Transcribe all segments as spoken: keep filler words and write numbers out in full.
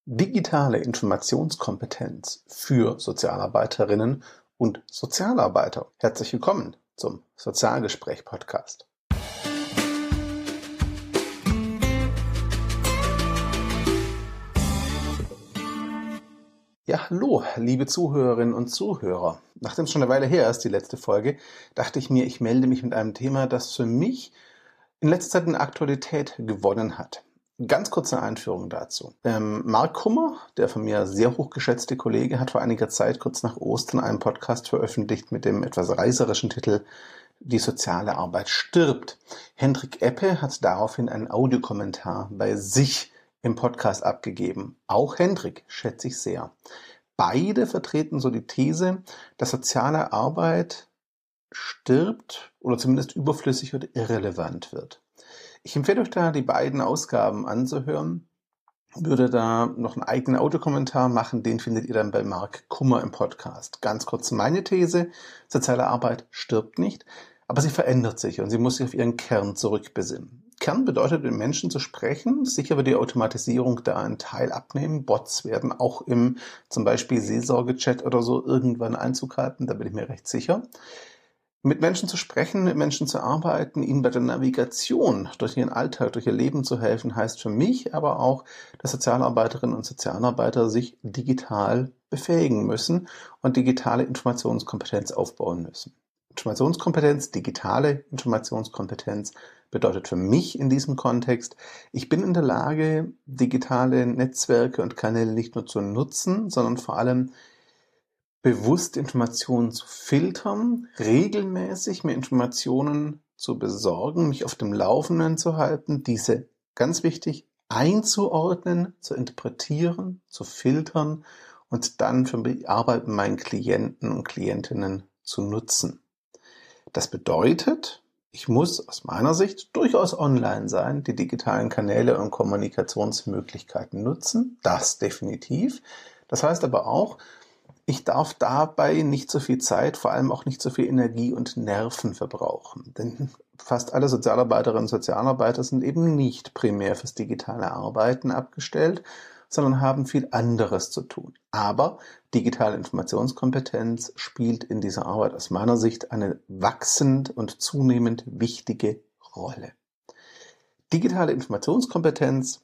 Digitale Informationskompetenz für Sozialarbeiterinnen und Sozialarbeiter. Herzlich willkommen zum Sozialgespräch-Podcast. Ja, hallo, liebe Zuhörerinnen und Zuhörer. Nachdem es schon eine Weile her ist, die letzte Folge, dachte ich mir, ich melde mich mit einem Thema, das für mich in letzter Zeit eine Aktualität gewonnen hat. Ganz kurze Einführung dazu. Ähm, Mark Kummer, der von mir sehr hochgeschätzte Kollege, hat vor einiger Zeit kurz nach Ostern einen Podcast veröffentlicht mit dem etwas reißerischen Titel Die soziale Arbeit stirbt. Hendrik Eppe hat daraufhin einen Audiokommentar bei sich im Podcast abgegeben. Auch Hendrik schätze ich sehr. Beide vertreten so die These, dass soziale Arbeit stirbt oder zumindest überflüssig oder irrelevant wird. Ich empfehle euch da, die beiden Ausgaben anzuhören, würde da noch einen eigenen Audiokommentar machen, den findet ihr dann bei Mark Kummer im Podcast. Ganz kurz meine These, soziale Arbeit stirbt nicht, aber sie verändert sich und sie muss sich auf ihren Kern zurückbesinnen. Kern bedeutet, mit Menschen zu sprechen, sicher wird die Automatisierung da einen Teil abnehmen, Bots werden auch im zum Beispiel Seelsorge-Chat oder so irgendwann Einzug halten, da bin ich mir recht sicher. Mit Menschen zu sprechen, mit Menschen zu arbeiten, ihnen bei der Navigation durch ihren Alltag, durch ihr Leben zu helfen, heißt für mich aber auch, dass Sozialarbeiterinnen und Sozialarbeiter sich digital befähigen müssen und digitale Informationskompetenz aufbauen müssen. Informationskompetenz, digitale Informationskompetenz bedeutet für mich in diesem Kontext, ich bin in der Lage, digitale Netzwerke und Kanäle nicht nur zu nutzen, sondern vor allem bewusst Informationen zu filtern, regelmäßig mir Informationen zu besorgen, mich auf dem Laufenden zu halten, diese, ganz wichtig, einzuordnen, zu interpretieren, zu filtern und dann für die Arbeit mit meinen Klienten und Klientinnen zu nutzen. Das bedeutet, ich muss aus meiner Sicht durchaus online sein, die digitalen Kanäle und Kommunikationsmöglichkeiten nutzen, das definitiv. Das heißt aber auch, ich darf dabei nicht so viel Zeit, vor allem auch nicht so viel Energie und Nerven verbrauchen. Denn fast alle Sozialarbeiterinnen und Sozialarbeiter sind eben nicht primär fürs digitale Arbeiten abgestellt, sondern haben viel anderes zu tun. Aber digitale Informationskompetenz spielt in dieser Arbeit aus meiner Sicht eine wachsend und zunehmend wichtige Rolle. Digitale Informationskompetenz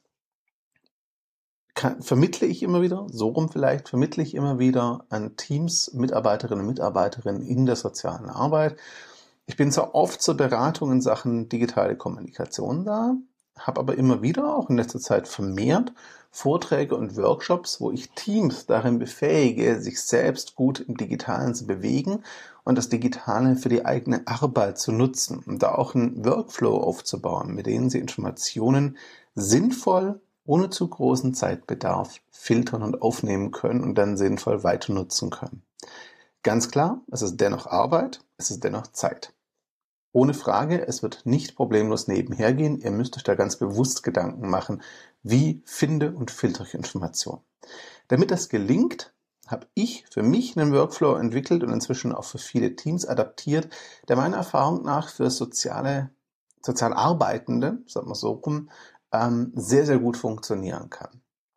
Kann, vermittle ich immer wieder, so rum vielleicht, vermittle ich immer wieder an Teams, Mitarbeiterinnen und Mitarbeiterinnen in der sozialen Arbeit. Ich bin zwar oft zur Beratung in Sachen digitale Kommunikation da, habe aber immer wieder, auch in letzter Zeit vermehrt, Vorträge und Workshops, wo ich Teams darin befähige, sich selbst gut im Digitalen zu bewegen und das Digitale für die eigene Arbeit zu nutzen und da auch einen Workflow aufzubauen, mit denen sie Informationen sinnvoll ohne zu großen Zeitbedarf filtern und aufnehmen können und dann sinnvoll weiter nutzen können. Ganz klar, es ist dennoch Arbeit, es ist dennoch Zeit. Ohne Frage, es wird nicht problemlos nebenher gehen. Ihr müsst euch da ganz bewusst Gedanken machen, wie finde und filtere ich Informationen. Damit das gelingt, habe ich für mich einen Workflow entwickelt und inzwischen auch für viele Teams adaptiert, der meiner Erfahrung nach für soziale, sozial Arbeitende, sagen wir so rum, sehr, sehr gut funktionieren kann.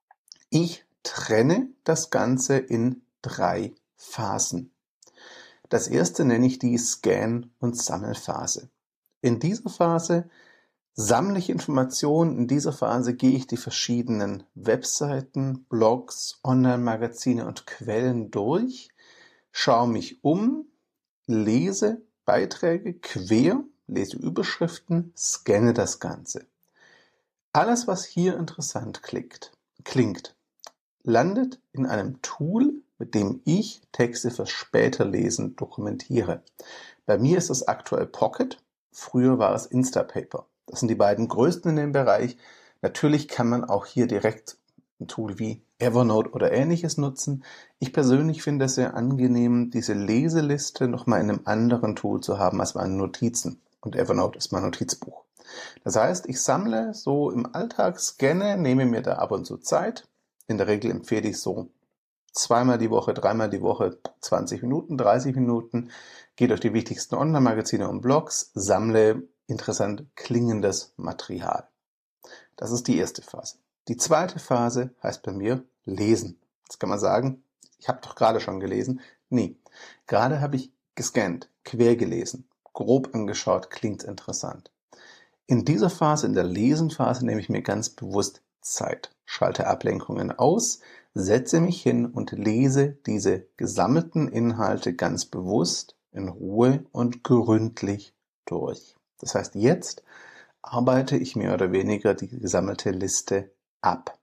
Ich trenne das Ganze in drei Phasen. Das erste nenne ich die Scan- und Sammelphase. In dieser Phase sammle ich Informationen, in dieser Phase gehe ich die verschiedenen Webseiten, Blogs, Online-Magazine und Quellen durch, schaue mich um, lese Beiträge quer, lese Überschriften, scanne das Ganze. Alles, was hier interessant klingt, klingt, landet in einem Tool, mit dem ich Texte fürs Späterlesen dokumentiere. Bei mir ist es aktuell Pocket, früher war es Instapaper. Das sind die beiden größten in dem Bereich. Natürlich kann man auch hier direkt ein Tool wie Evernote oder ähnliches nutzen. Ich persönlich finde es sehr angenehm, diese Leseliste nochmal in einem anderen Tool zu haben als meine Notizen. Und Evernote ist mein Notizbuch. Das heißt, ich sammle so im Alltag, scanne, nehme mir da ab und zu Zeit. In der Regel empfehle ich so zweimal die Woche, dreimal die Woche, zwanzig Minuten, dreißig Minuten, gehe durch die wichtigsten Online-Magazine und Blogs, sammle interessant klingendes Material. Das ist die erste Phase. Die zweite Phase heißt bei mir lesen. Jetzt kann man sagen, ich habe doch gerade schon gelesen. Nee, gerade habe ich gescannt, quer gelesen, grob angeschaut, klingt interessant. In dieser Phase, in der Lesenphase, nehme ich mir ganz bewusst Zeit, schalte Ablenkungen aus, setze mich hin und lese diese gesammelten Inhalte ganz bewusst, in Ruhe und gründlich durch. Das heißt, jetzt arbeite ich mehr oder weniger die gesammelte Liste ab.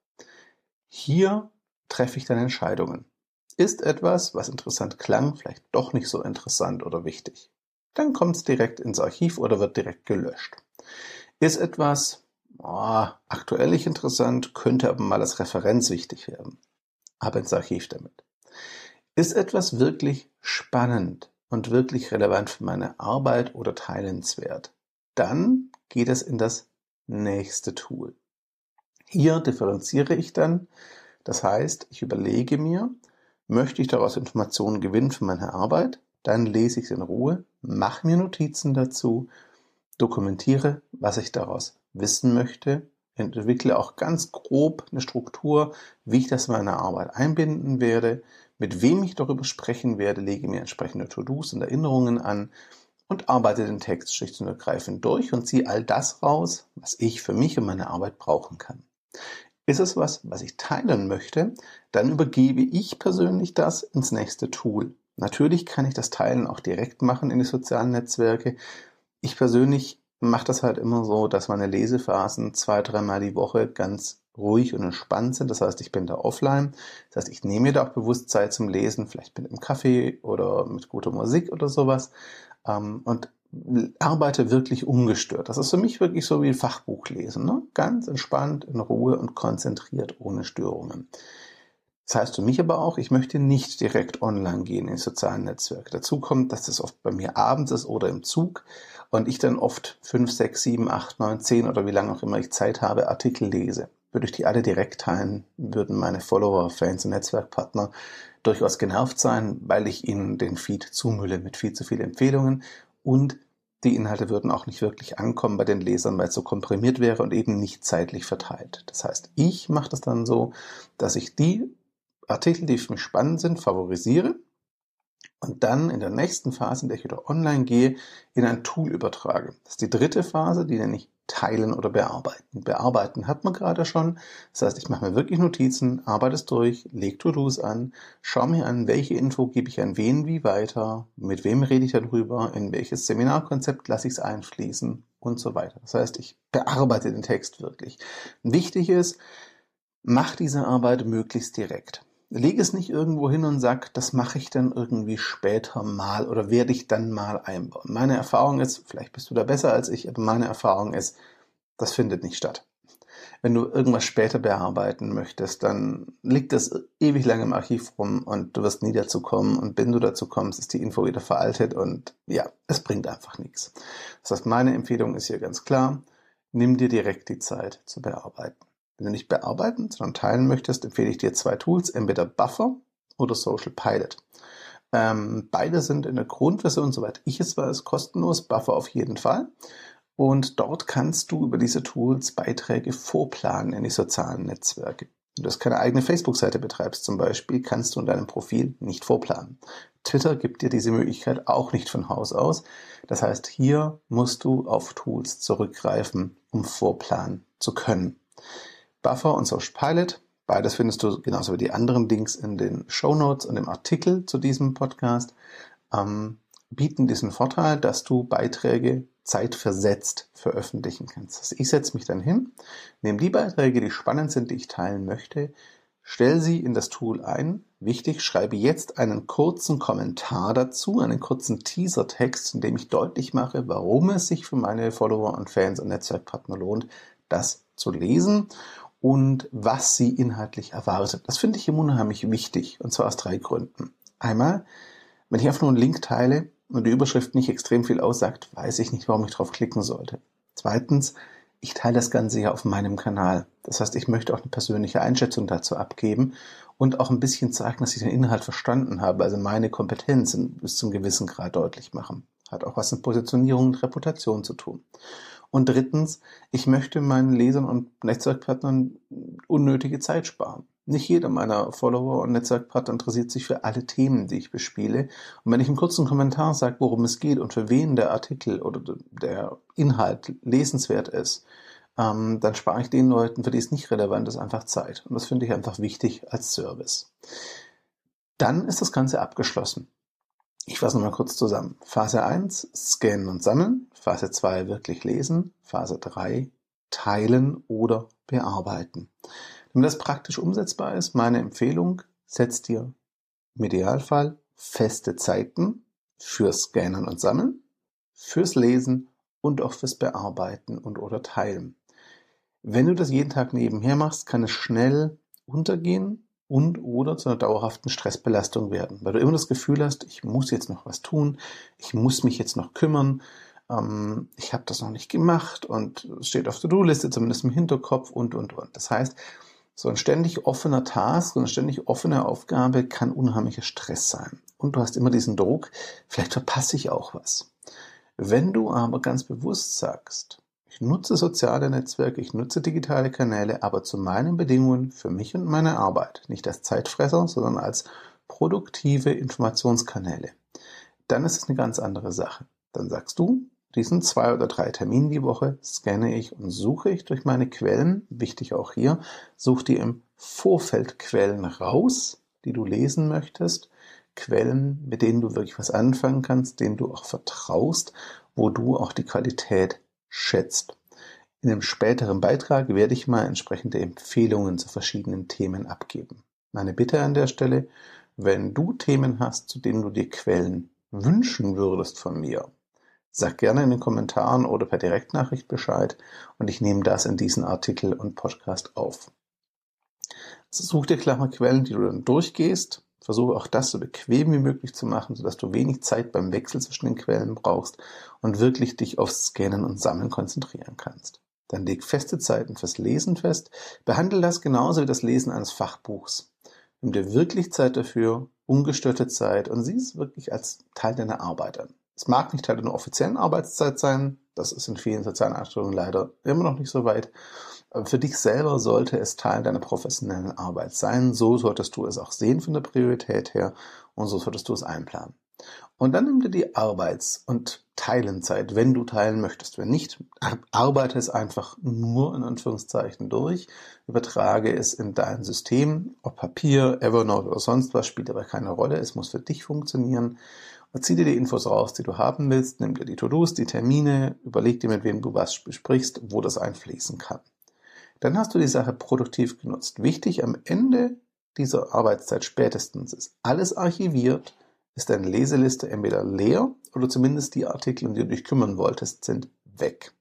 Hier treffe ich dann Entscheidungen. Ist etwas, was interessant klang, vielleicht doch nicht so interessant oder wichtig? Dann kommt es direkt ins Archiv oder wird direkt gelöscht. Ist etwas oh, aktuell nicht interessant, könnte aber mal als Referenz wichtig werden. Ab ins Archiv damit. Ist etwas wirklich spannend und wirklich relevant für meine Arbeit oder teilenswert? Dann geht es in das nächste Tool. Hier differenziere ich dann. Das heißt, ich überlege mir, möchte ich daraus Informationen gewinnen für meine Arbeit? Dann lese ich es in Ruhe, mache mir Notizen dazu, dokumentiere, was ich daraus wissen möchte, entwickle auch ganz grob eine Struktur, wie ich das in meine Arbeit einbinden werde, mit wem ich darüber sprechen werde, lege mir entsprechende To-Dos und Erinnerungen an und arbeite den Text schlicht und ergreifend durch und ziehe all das raus, was ich für mich und meine Arbeit brauchen kann. Ist es was, was ich teilen möchte, dann übergebe ich persönlich das ins nächste Tool. Natürlich kann ich das Teilen auch direkt machen in die sozialen Netzwerke. Ich persönlich mache das halt immer so, dass meine Lesephasen zwei, dreimal die Woche ganz ruhig und entspannt sind. Das heißt, ich bin da offline. Das heißt, ich nehme mir da auch bewusst Zeit zum Lesen, vielleicht mit einem Kaffee oder mit guter Musik oder sowas. Und arbeite wirklich ungestört. Das ist für mich wirklich so wie ein Fachbuch lesen. Ne? Ganz entspannt, in Ruhe und konzentriert, ohne Störungen. Das heißt für mich aber auch, ich möchte nicht direkt online gehen in sozialen Netzwerke. Dazu kommt, dass das oft bei mir abends ist oder im Zug und ich dann oft fünf, sechs, sieben, acht, neun, zehn oder wie lange auch immer ich Zeit habe, Artikel lese. Würde ich die alle direkt teilen, würden meine Follower, Fans und Netzwerkpartner durchaus genervt sein, weil ich ihnen den Feed zumülle mit viel zu vielen Empfehlungen und die Inhalte würden auch nicht wirklich ankommen bei den Lesern, weil es so komprimiert wäre und eben nicht zeitlich verteilt. Das heißt, ich mache das dann so, dass ich die Artikel, die für mich spannend sind, favorisiere und dann in der nächsten Phase, in der ich wieder online gehe, in ein Tool übertrage. Das ist die dritte Phase, die nenne ich Teilen oder Bearbeiten. Bearbeiten hat man gerade schon. Das heißt, ich mache mir wirklich Notizen, arbeite es durch, lege To-Dos an, schaue mir an, welche Info gebe ich an wen wie weiter, mit wem rede ich darüber, in welches Seminarkonzept lasse ich es einfließen und so weiter. Das heißt, ich bearbeite den Text wirklich. Wichtig ist, mach diese Arbeit möglichst direkt. Leg es nicht irgendwo hin und sag, das mache ich dann irgendwie später mal oder werde ich dann mal einbauen. Meine Erfahrung ist, vielleicht bist du da besser als ich, aber meine Erfahrung ist, das findet nicht statt. Wenn du irgendwas später bearbeiten möchtest, dann liegt das ewig lange im Archiv rum und du wirst nie dazu kommen. Und wenn du dazu kommst, ist die Info wieder veraltet und ja, es bringt einfach nichts. Das heißt, meine Empfehlung ist hier ganz klar, nimm dir direkt die Zeit zu bearbeiten. Wenn du nicht bearbeiten, sondern teilen möchtest, empfehle ich dir zwei Tools, entweder Buffer oder Social Pilot. Ähm, beide sind in der Grundversion, soweit ich es weiß, kostenlos, Buffer auf jeden Fall. Und dort kannst du über diese Tools Beiträge vorplanen in die sozialen Netzwerke. Wenn du das keine eigene Facebook-Seite betreibst zum Beispiel, kannst du in deinem Profil nicht vorplanen. Twitter gibt dir diese Möglichkeit auch nicht von Haus aus. Das heißt, hier musst du auf Tools zurückgreifen, um vorplanen zu können. Buffer und Social Pilot, beides findest du genauso wie die anderen Links in den Shownotes und im Artikel zu diesem Podcast, ähm, bieten diesen Vorteil, dass du Beiträge zeitversetzt veröffentlichen kannst. Also ich setze mich dann hin, nehme die Beiträge, die spannend sind, die ich teilen möchte, stelle sie in das Tool ein. Wichtig, schreibe jetzt einen kurzen Kommentar dazu, einen kurzen Teasertext, in dem ich deutlich mache, warum es sich für meine Follower und Fans und Netzwerkpartner lohnt, das zu lesen und was sie inhaltlich erwartet. Das finde ich immer unheimlich wichtig, und zwar aus drei Gründen. Einmal, wenn ich einfach nur einen Link teile und die Überschrift nicht extrem viel aussagt, weiß ich nicht, warum ich drauf klicken sollte. Zweitens, ich teile das Ganze ja auf meinem Kanal. Das heißt, ich möchte auch eine persönliche Einschätzung dazu abgeben und auch ein bisschen zeigen, dass ich den Inhalt verstanden habe, also meine Kompetenzen bis zum gewissen Grad deutlich machen. Hat auch was mit Positionierung und Reputation zu tun. Und drittens, ich möchte meinen Lesern und Netzwerkpartnern unnötige Zeit sparen. Nicht jeder meiner Follower und Netzwerkpartner interessiert sich für alle Themen, die ich bespiele. Und wenn ich im kurzen Kommentar sage, worum es geht und für wen der Artikel oder der Inhalt lesenswert ist, ähm, dann spare ich den Leuten, für die es nicht relevant ist, einfach Zeit. Und das finde ich einfach wichtig als Service. Dann ist das Ganze abgeschlossen. Ich fasse nochmal kurz zusammen. Phase eins, scannen und sammeln. Phase zwei, wirklich lesen. Phase drei, teilen oder bearbeiten. Damit das praktisch umsetzbar ist, meine Empfehlung, setz dir im Idealfall feste Zeiten fürs Scannen und Sammeln, fürs Lesen und auch fürs Bearbeiten und oder Teilen. Wenn du das jeden Tag nebenher machst, kann es schnell untergehen und oder zu einer dauerhaften Stressbelastung werden, weil du immer das Gefühl hast, ich muss jetzt noch was tun, ich muss mich jetzt noch kümmern, ähm, ich habe das noch nicht gemacht und es steht auf der To-Do-Liste, zumindest im Hinterkopf und, und, und. Das heißt, so ein ständig offener Task, so eine ständig offene Aufgabe kann unheimlicher Stress sein. Und du hast immer diesen Druck, vielleicht verpasse ich auch was. Wenn du aber ganz bewusst sagst, ich nutze soziale Netzwerke, ich nutze digitale Kanäle, aber zu meinen Bedingungen für mich und meine Arbeit, nicht als Zeitfresser, sondern als produktive Informationskanäle, dann ist es eine ganz andere Sache. Dann sagst du, diesen zwei oder drei Terminen die Woche scanne ich und suche ich durch meine Quellen, wichtig auch hier, such dir im Vorfeld Quellen raus, die du lesen möchtest, Quellen, mit denen du wirklich was anfangen kannst, denen du auch vertraust, wo du auch die Qualität schätzt. In einem späteren Beitrag werde ich mal entsprechende Empfehlungen zu verschiedenen Themen abgeben. Meine Bitte an der Stelle, wenn du Themen hast, zu denen du dir Quellen wünschen würdest von mir, sag gerne in den Kommentaren oder per Direktnachricht Bescheid und ich nehme das in diesen Artikel und Podcast auf. Also such dir klare Quellen, die du dann durchgehst. Versuche auch das so bequem wie möglich zu machen, sodass du wenig Zeit beim Wechsel zwischen den Quellen brauchst und wirklich dich aufs Scannen und Sammeln konzentrieren kannst. Dann leg feste Zeiten fürs Lesen fest. Behandle das genauso wie das Lesen eines Fachbuchs. Nimm dir wirklich Zeit dafür, ungestörte Zeit und sieh es wirklich als Teil deiner Arbeit an. Es mag nicht Teil deiner offiziellen Arbeitszeit sein, das ist in vielen sozialen Einstellungen leider immer noch nicht so weit. Aber für dich selber sollte es Teil deiner professionellen Arbeit sein. So solltest du es auch sehen von der Priorität her und so solltest du es einplanen. Und dann nimm dir die Arbeits- und Teilenzeit, wenn du teilen möchtest. Wenn nicht, arbeite es einfach nur in Anführungszeichen durch, übertrage es in dein System, ob Papier, Evernote oder sonst was, spielt aber keine Rolle. Es muss für dich funktionieren. Und zieh dir die Infos raus, die du haben willst, nimm dir die To-Dos, die Termine, überleg dir, mit wem du was besprichst, wo das einfließen kann. Dann hast du die Sache produktiv genutzt. Wichtig, am Ende dieser Arbeitszeit spätestens ist alles archiviert, ist deine Leseliste entweder leer oder zumindest die Artikel, um die du dich kümmern wolltest, sind weg.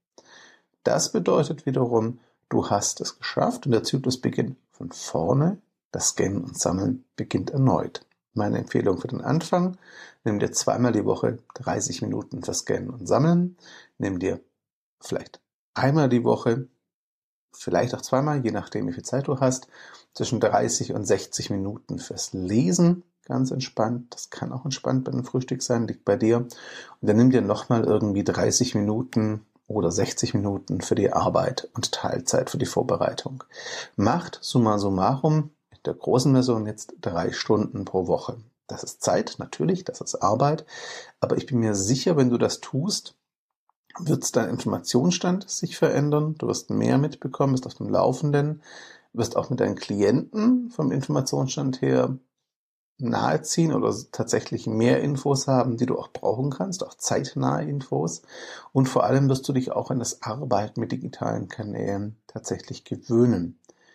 Das bedeutet wiederum, du hast es geschafft und der Zyklus beginnt von vorne, das Scannen und Sammeln beginnt erneut. Meine Empfehlung für den Anfang, nimm dir zweimal die Woche dreißig Minuten für Scannen und Sammeln, nimm dir vielleicht einmal die Woche, vielleicht auch zweimal, je nachdem wie viel Zeit du hast, zwischen dreißig und sechzig Minuten fürs Lesen, ganz entspannt. Das kann auch entspannt bei einem Frühstück sein, liegt bei dir. Und dann nimm dir nochmal irgendwie dreißig Minuten oder sechzig Minuten für die Arbeit und Teilzeit für die Vorbereitung. Macht summa summarum in der großen Version jetzt drei Stunden pro Woche. Das ist Zeit, natürlich, das ist Arbeit, aber ich bin mir sicher, wenn du das tust, wird dein Informationsstand sich verändern, du wirst mehr mitbekommen, bist auf dem Laufenden, wirst auch mit deinen Klienten vom Informationsstand her naheziehen oder tatsächlich mehr Infos haben, die du auch brauchen kannst, auch zeitnahe Infos. Und vor allem wirst du dich auch an das Arbeiten mit digitalen Kanälen tatsächlich gewöhnen.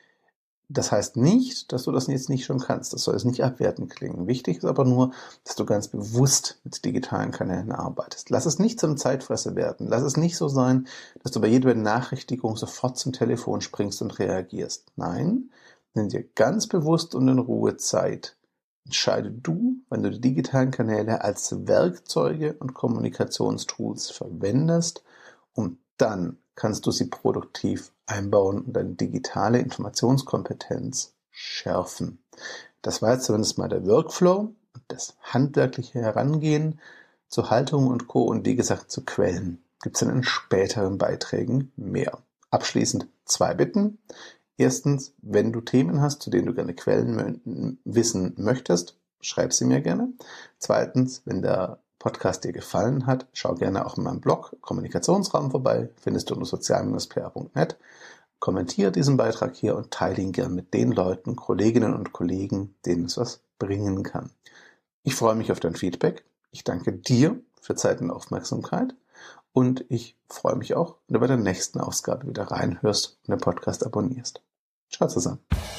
Das heißt nicht, dass du das jetzt nicht schon kannst. Das soll jetzt nicht abwertend klingen. Wichtig ist aber nur, dass du ganz bewusst mit digitalen Kanälen arbeitest. Lass es nicht zum Zeitfresser werden. Lass es nicht so sein, dass du bei jeder Benachrichtigung sofort zum Telefon springst und reagierst. Nein, nimm dir ganz bewusst und in Ruhe Zeit. Entscheide du, wenn du die digitalen Kanäle als Werkzeuge und Kommunikationstools verwendest, und dann kannst du sie produktiv einbauen und deine digitale Informationskompetenz schärfen. Das war jetzt zumindest mal der Workflow und das handwerkliche Herangehen zu Haltung und Co. Und wie gesagt zu Quellen gibt es dann in späteren Beiträgen mehr. Abschließend zwei Bitten. Erstens, wenn du Themen hast, zu denen du gerne Quellen wissen möchtest, schreib sie mir gerne. Zweitens, wenn der Podcast dir gefallen hat, schau gerne auch in meinem Blog Kommunikationsraum vorbei, findest du unter sozial Bindestrich p r punkt net. Kommentiere diesen Beitrag hier und teile ihn gern mit den Leuten, Kolleginnen und Kollegen, denen es was bringen kann. Ich freue mich auf dein Feedback. Ich danke dir für Zeit und Aufmerksamkeit und ich freue mich auch, wenn du bei der nächsten Ausgabe wieder reinhörst und den Podcast abonnierst. Ciao zusammen.